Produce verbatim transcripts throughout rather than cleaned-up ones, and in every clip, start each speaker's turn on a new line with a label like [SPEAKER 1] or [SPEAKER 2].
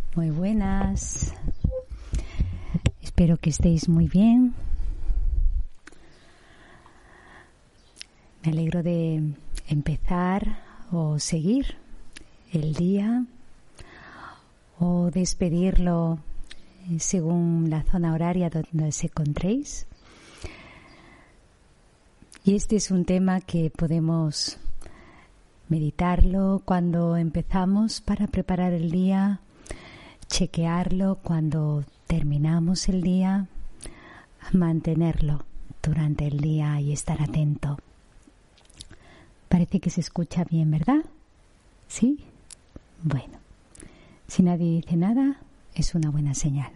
[SPEAKER 1] Muy buenas. Espero que estéis muy bien. Me alegro de empezar o seguir el día o despedirlo según la zona horaria donde os encontréis. Y este es un tema que podemos meditarlo cuando empezamos para preparar el día, chequearlo cuando terminamos el día, mantenerlo durante el día y estar atento. Parece que se escucha bien, ¿verdad? ¿Sí? Bueno, si nadie dice nada, es una buena señal.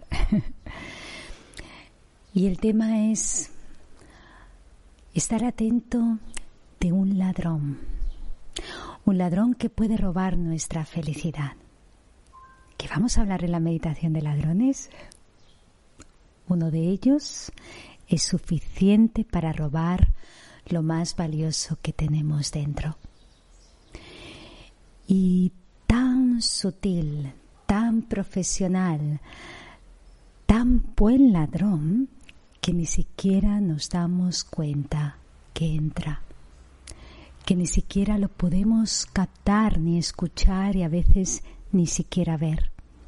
[SPEAKER 1] Y el tema es estar atento de un ladrón. Un ladrón que puede robar nuestra felicidad. ¿Que vamos a hablar en la meditación de ladrones? Uno de ellos es suficiente para robar lo más valioso que tenemos dentro. Y tan sutil, tan profesional, tan buen ladrón que ni siquiera nos damos cuenta que entra, que ni siquiera lo podemos captar ni escuchar y a veces ni siquiera ver.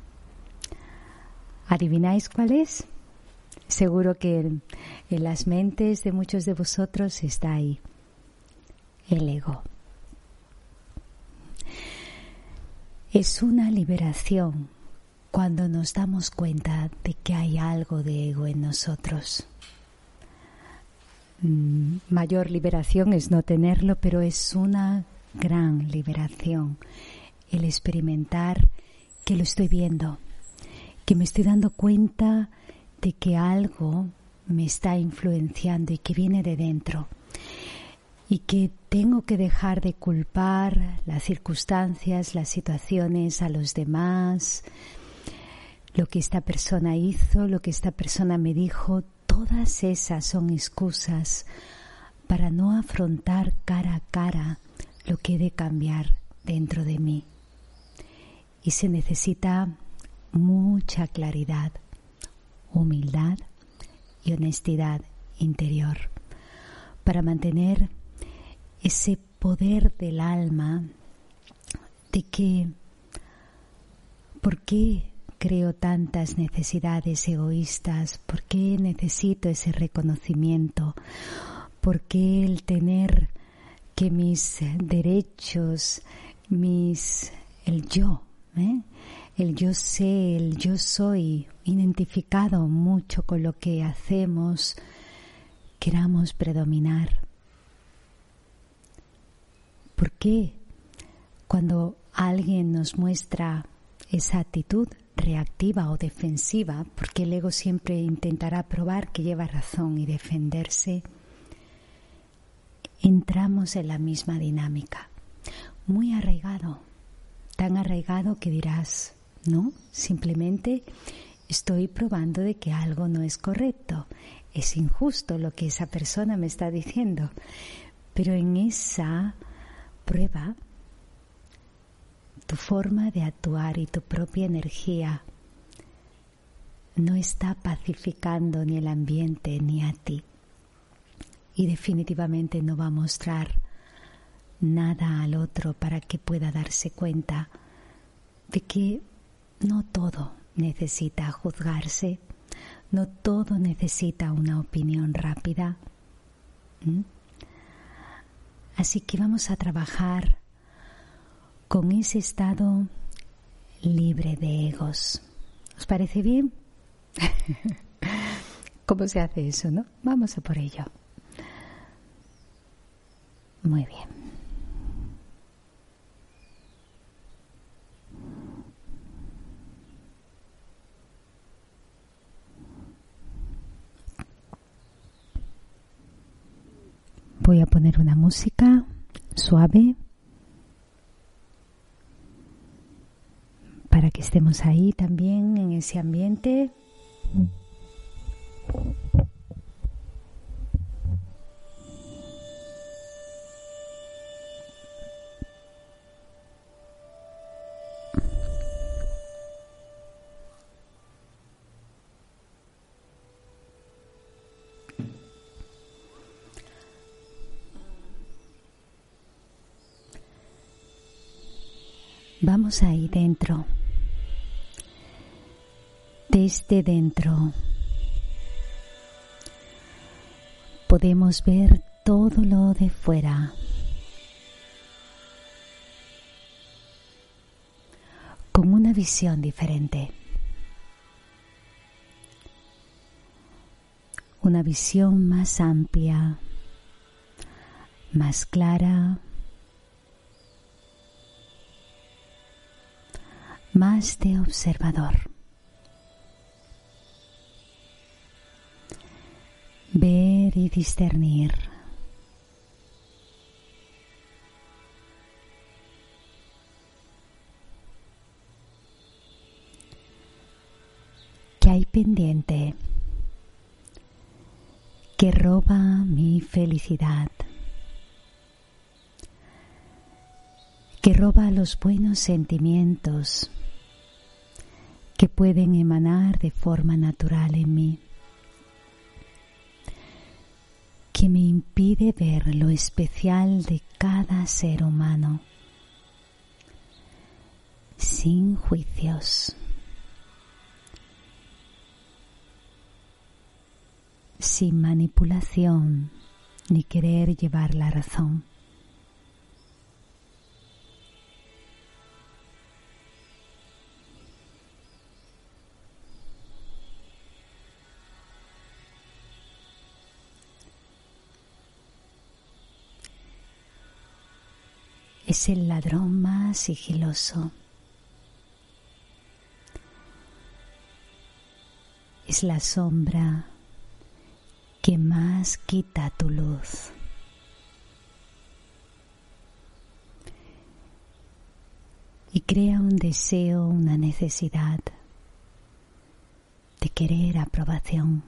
[SPEAKER 1] ¿Adivináis cuál es? Seguro que en, en las mentes de muchos de vosotros está ahí, el ego. Es una liberación cuando nos damos cuenta de que hay algo de ego en nosotros. Mm, mayor liberación es no tenerlo, pero es una gran liberación el experimentar que lo estoy viendo, que me estoy dando cuenta de que algo me está influenciando y que viene de dentro y que tengo que dejar de culpar las circunstancias, las situaciones a los demás, lo que esta persona hizo, lo que esta persona me dijo. Todas esas son excusas para no afrontar cara a cara lo que he de cambiar dentro de mí. Y se necesita mucha claridad, humildad y honestidad interior para mantener ese poder del alma de que ¿por qué creo tantas necesidades egoístas? ¿Por qué necesito ese reconocimiento? ¿Por qué el tener que mis derechos, mis el yo, ¿eh? el yo sé, el yo soy, identificado mucho con lo que hacemos, queramos predominar? ¿Por qué cuando alguien nos muestra esa actitud reactiva o defensiva, porque el ego siempre intentará probar que lleva razón y defenderse, entramos en la misma dinámica? Muy arraigado, tan arraigado que dirás, no, simplemente estoy probando de que algo no es correcto, es injusto lo que esa persona me está diciendo, pero en esa prueba tu forma de actuar y tu propia energía no está pacificando ni el ambiente ni a ti, y definitivamente no va a mostrar nada al otro para que pueda darse cuenta de que no todo necesita juzgarse, no todo necesita una opinión rápida. ¿Mm? Así que vamos a trabajar con ese estado libre de egos. ¿Os parece bien? ¿Cómo se hace eso, no? Vamos a por ello. Muy bien. Voy a poner una música suave para que estemos ahí también en ese ambiente. Vamos ahí dentro. Desde dentro podemos ver todo lo de fuera. Con una visión diferente. Una visión más amplia, más clara, más de observador. Ver y discernir. ¿Qué hay pendiente que roba mi felicidad? Que roba los buenos sentimientos que pueden emanar de forma natural en mí. Que me impide ver lo especial de cada ser humano, sin juicios, sin manipulación ni querer llevar la razón. Es el ladrón más sigiloso. Es la sombra que más quita tu luz. Y crea un deseo, una necesidad de querer aprobación,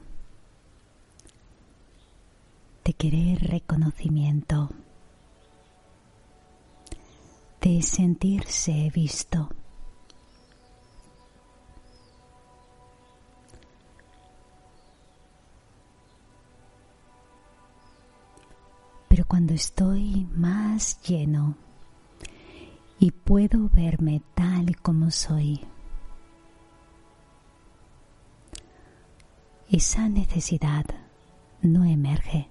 [SPEAKER 1] de querer reconocimiento, de sentirse visto. Pero cuando estoy más lleno y puedo verme tal y como soy, esa necesidad no emerge.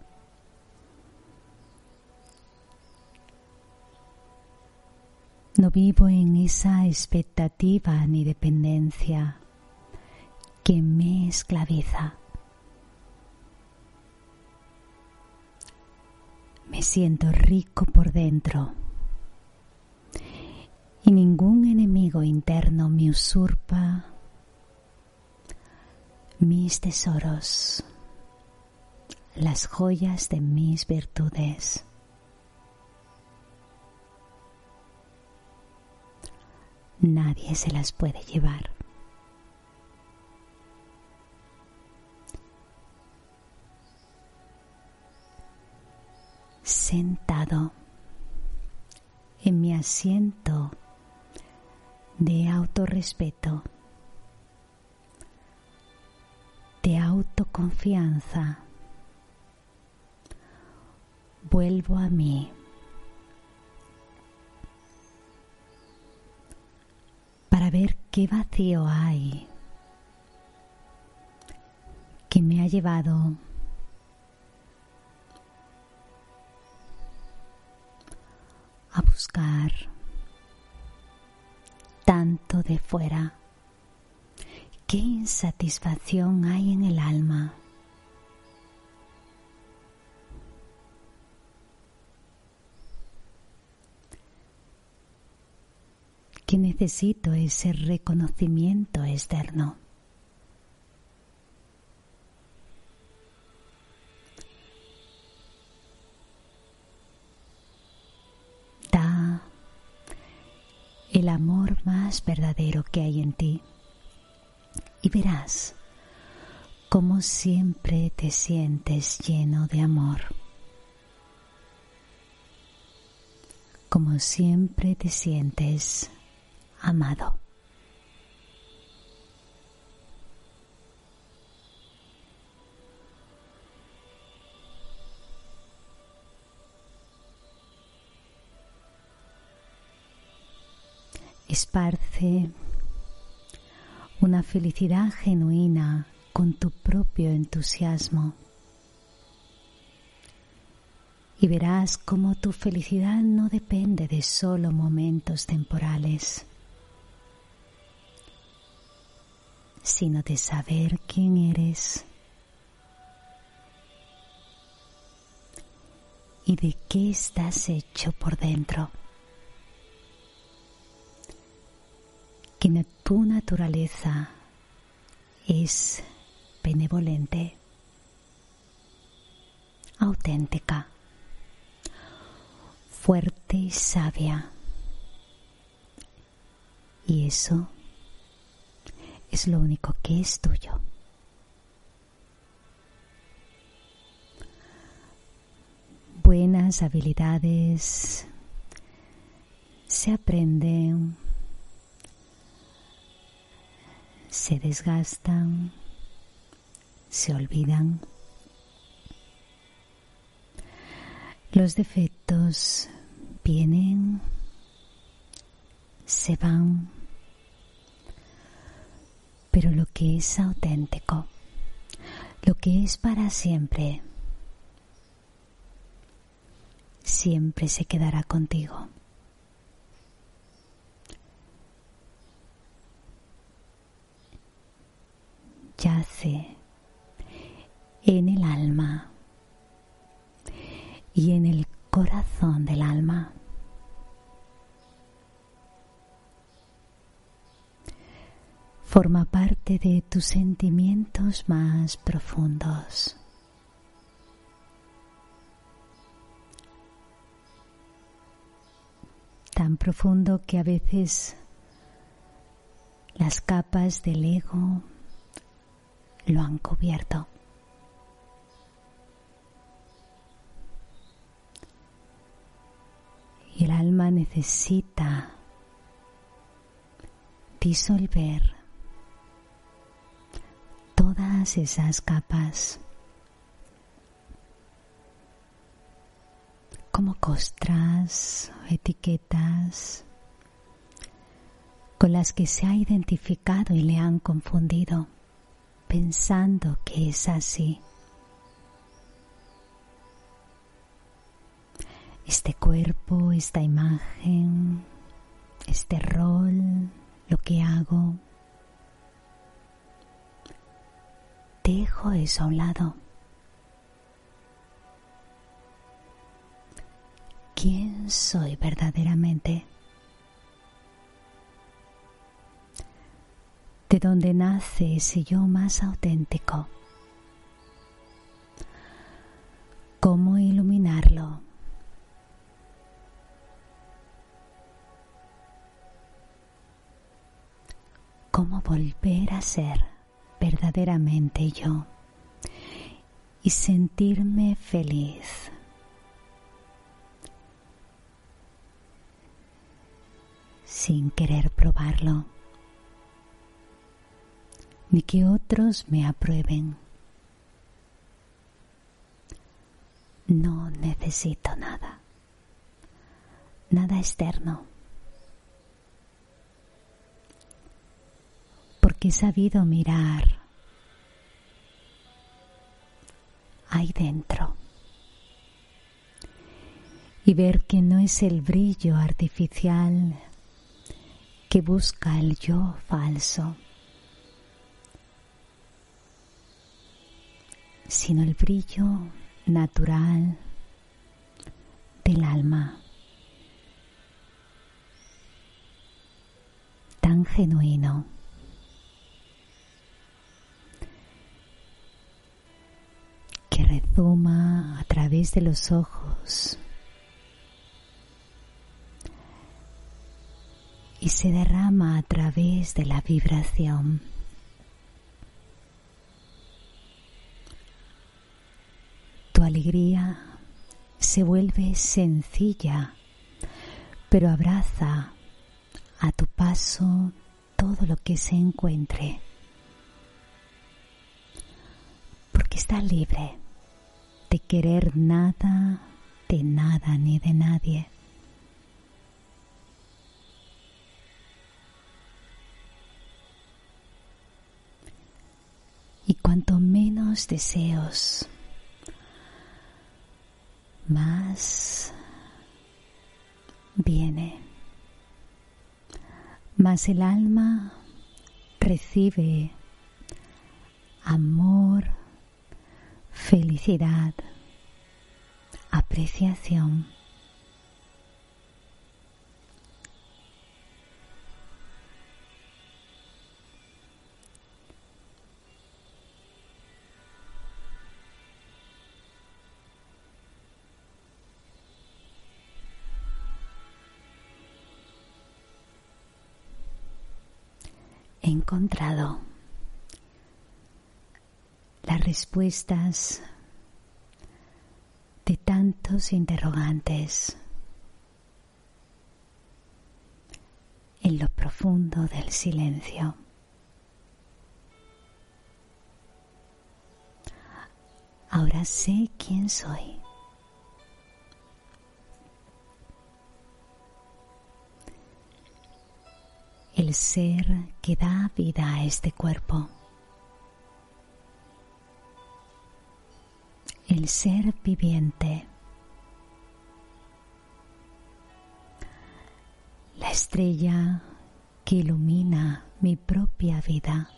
[SPEAKER 1] No vivo en esa expectativa ni dependencia que me esclaviza. Me siento rico por dentro y ningún enemigo interno me usurpa mis tesoros, las joyas de mis virtudes. Nadie se las puede llevar. Sentado en mi asiento de autorrespeto, de autoconfianza, vuelvo a mí. Para ver qué vacío hay que me ha llevado a buscar tanto de fuera. ¿Qué insatisfacción hay en el alma? Que necesito ese reconocimiento externo. Da el amor más verdadero que hay en ti y verás cómo siempre te sientes lleno de amor. Como siempre te sientes amado. Esparce una felicidad genuina con tu propio entusiasmo. Y verás cómo tu felicidad no depende de solo momentos temporales, sino de saber quién eres y de qué estás hecho por dentro. Que tu naturaleza es benevolente, auténtica, fuerte y sabia. Y eso es lo único que es tuyo. Buenas habilidades se aprenden, se desgastan, se olvidan. Los defectos vienen, se van, pero lo que es auténtico, lo que es para siempre, siempre se quedará contigo. Yace en el alma y en el corazón del alma. Forma parte de tus sentimientos más profundos. Tan profundo que a veces las capas del ego lo han cubierto. Y el alma necesita disolver todas esas capas, como costras, etiquetas, con las que se ha identificado y le han confundido, pensando que es así. Este cuerpo, esta imagen, este rol, lo que hago. Dejo eso a un lado. ¿Quién soy verdaderamente? ¿De dónde nace ese yo más auténtico? ¿Cómo iluminarlo? ¿Cómo volver a ser verdaderamente yo y sentirme feliz? Sin querer probarlo, ni que otros me aprueben. No necesito nada, nada externo, porque he sabido mirar ahí dentro y ver que no es el brillo artificial que busca el yo falso, sino el brillo natural del alma, tan genuino, que rezuma a través de los ojos y se derrama a través de la vibración. Tu alegría se vuelve sencilla, pero abraza a tu paso todo lo que se encuentre, porque estás libre de querer nada, de nada ni de nadie. los deseos, más viene, más el alma recibe amor, felicidad, apreciación. He encontrado las respuestas de tantos interrogantes en lo profundo del silencio. Ahora sé quién soy. El ser que da vida a este cuerpo. El ser viviente. La estrella que ilumina mi propia vida.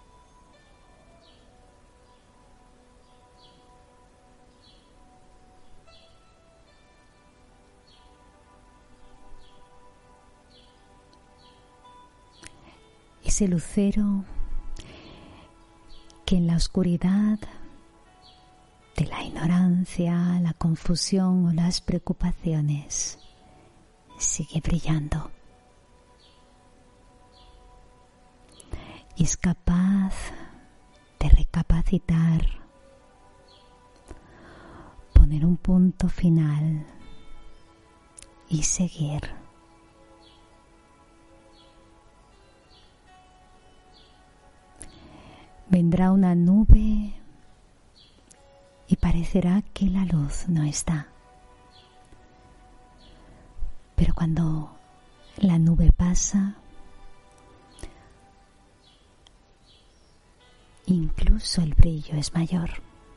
[SPEAKER 1] Ese lucero que en la oscuridad de la ignorancia, la confusión o las preocupaciones sigue brillando y es capaz de recapacitar, poner un punto final y seguir. Vendrá una nube y parecerá que la luz no está. Pero cuando la nube pasa, incluso el brillo es mayor.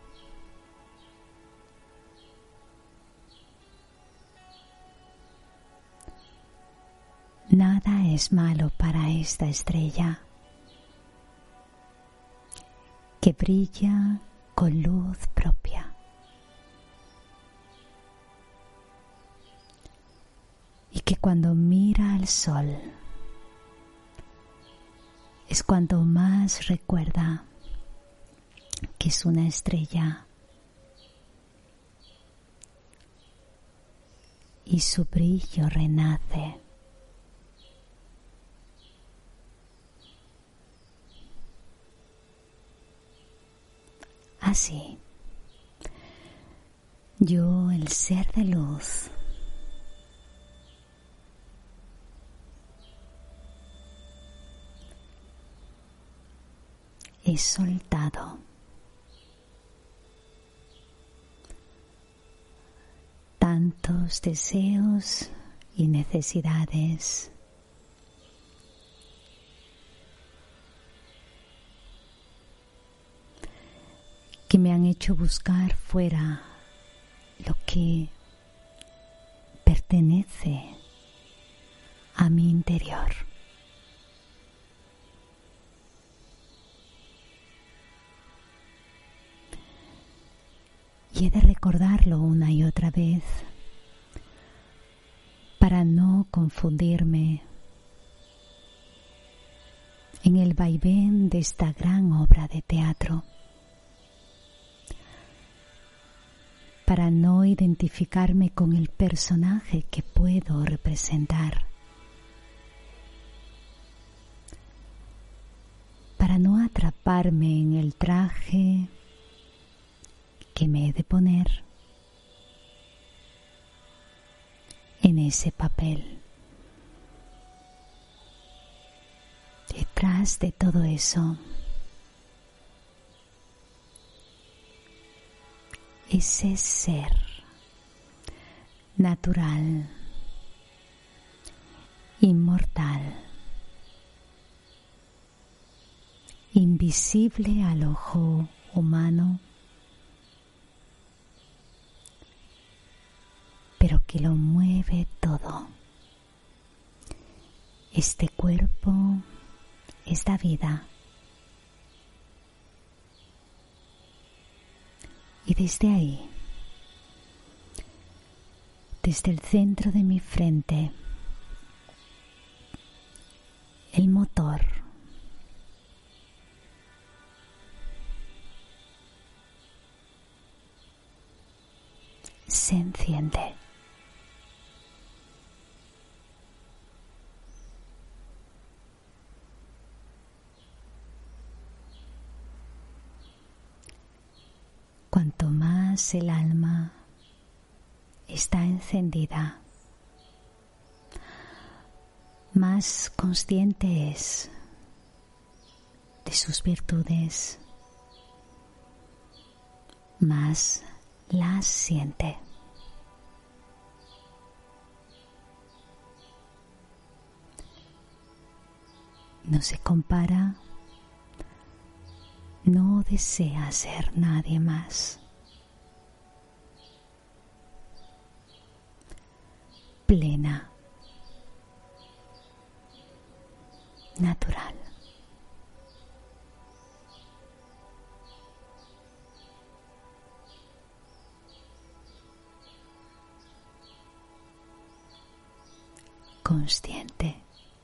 [SPEAKER 1] Nada es malo para esta estrella que brilla con luz propia. Y que cuando mira al sol es cuando más recuerda que es una estrella y su brillo renace. Así, yo, el ser de luz, he soltado tantos deseos y necesidades que me han hecho buscar fuera lo que pertenece a mi interior. Y he de recordarlo una y otra vez para no confundirme en el vaivén de esta gran obra de teatro, para no identificarme con el personaje que puedo representar, para no atraparme en el traje que me he de poner en ese papel. Detrás de todo eso, ese ser natural, inmortal, invisible al ojo humano, pero que lo mueve todo. Este cuerpo, esta vida. Y desde ahí, desde el centro de mi frente, el motor se enciende. Cuanto más el alma está encendida, más consciente es de sus virtudes, más las siente. No se compara, no desea ser nadie más. Plena, natural. Consciente.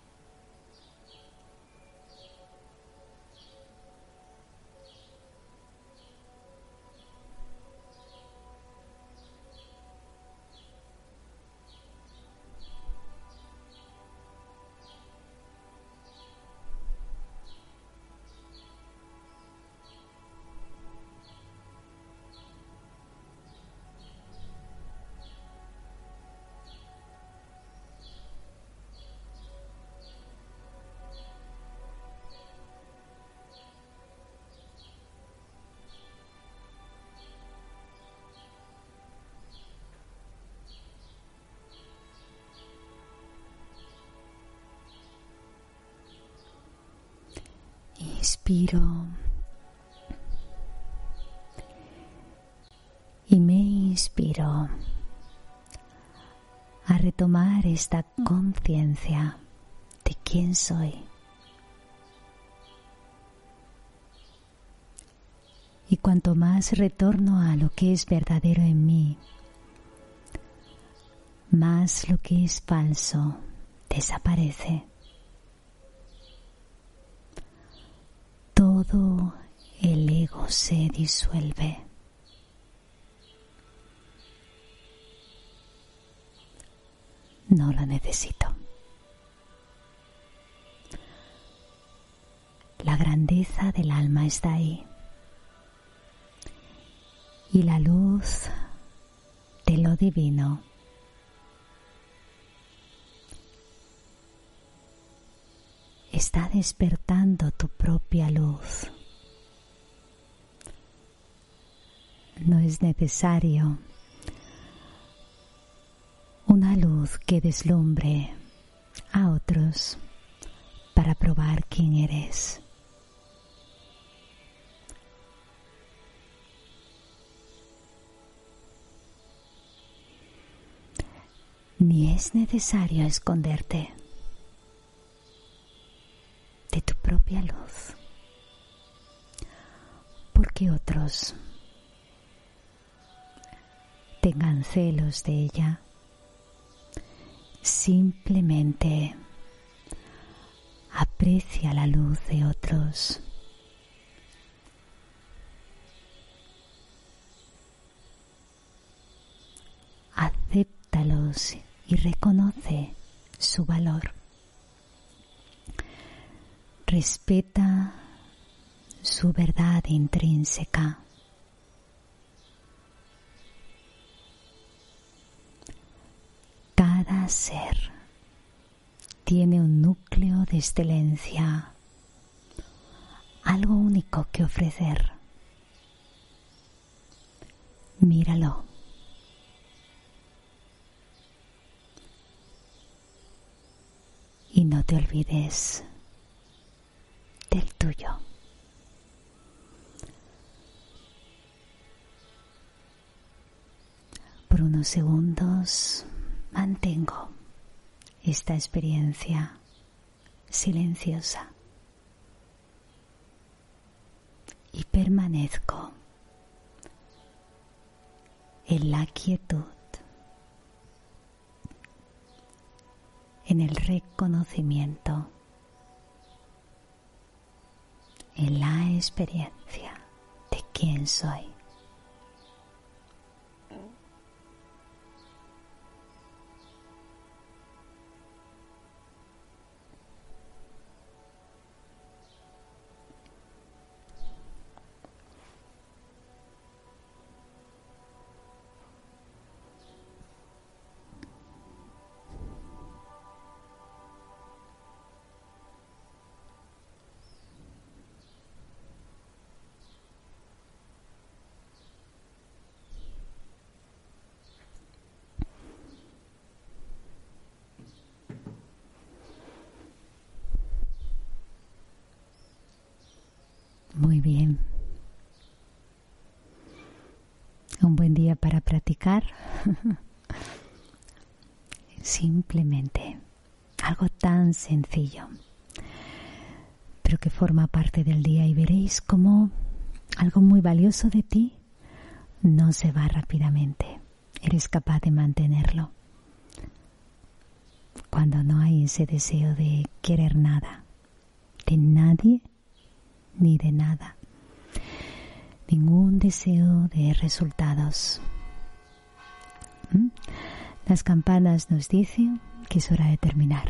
[SPEAKER 1] Inspiro y me inspiro a retomar esta conciencia de quién soy. Y cuanto más retorno a lo que es verdadero en mí, más lo que es falso desaparece. Todo el ego se disuelve. No lo necesito. La grandeza del alma está ahí. Y la luz de lo divino está despertando tu propia luz. No es necesario una luz que deslumbre a otros para probar quién eres. Ni es necesario esconderte de tu propia luz, porque otros tengan celos de ella. Simplemente aprecia la luz de otros. Acéptalos y reconoce su valor. Respeta su verdad intrínseca. Cada ser tiene un núcleo de excelencia, algo único que ofrecer. Míralo. Y no te olvides del tuyo. por unos segundos mantengo esta experiencia silenciosa y permanezco en la quietud, en el reconocimiento, en la experiencia de quién soy. Muy bien. Un buen día para practicar. Simplemente algo tan sencillo, pero que forma parte del día, y veréis cómo algo muy valioso de ti no se va rápidamente. Eres capaz de mantenerlo cuando no hay ese deseo de querer nada, de nadie ni de nada, ningún deseo de resultados. ¿Mm? Las campanas nos dicen que es hora de terminar.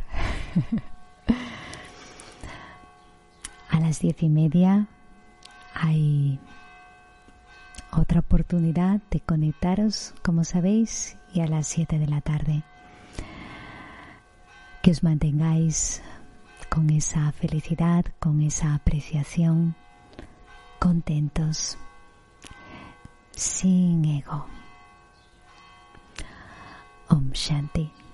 [SPEAKER 1] A las diez y media hay otra oportunidad de conectaros, como sabéis, y a las siete de la tarde. Que os mantengáis con esa felicidad, con esa apreciación, contentos, sin ego. Om Shanti.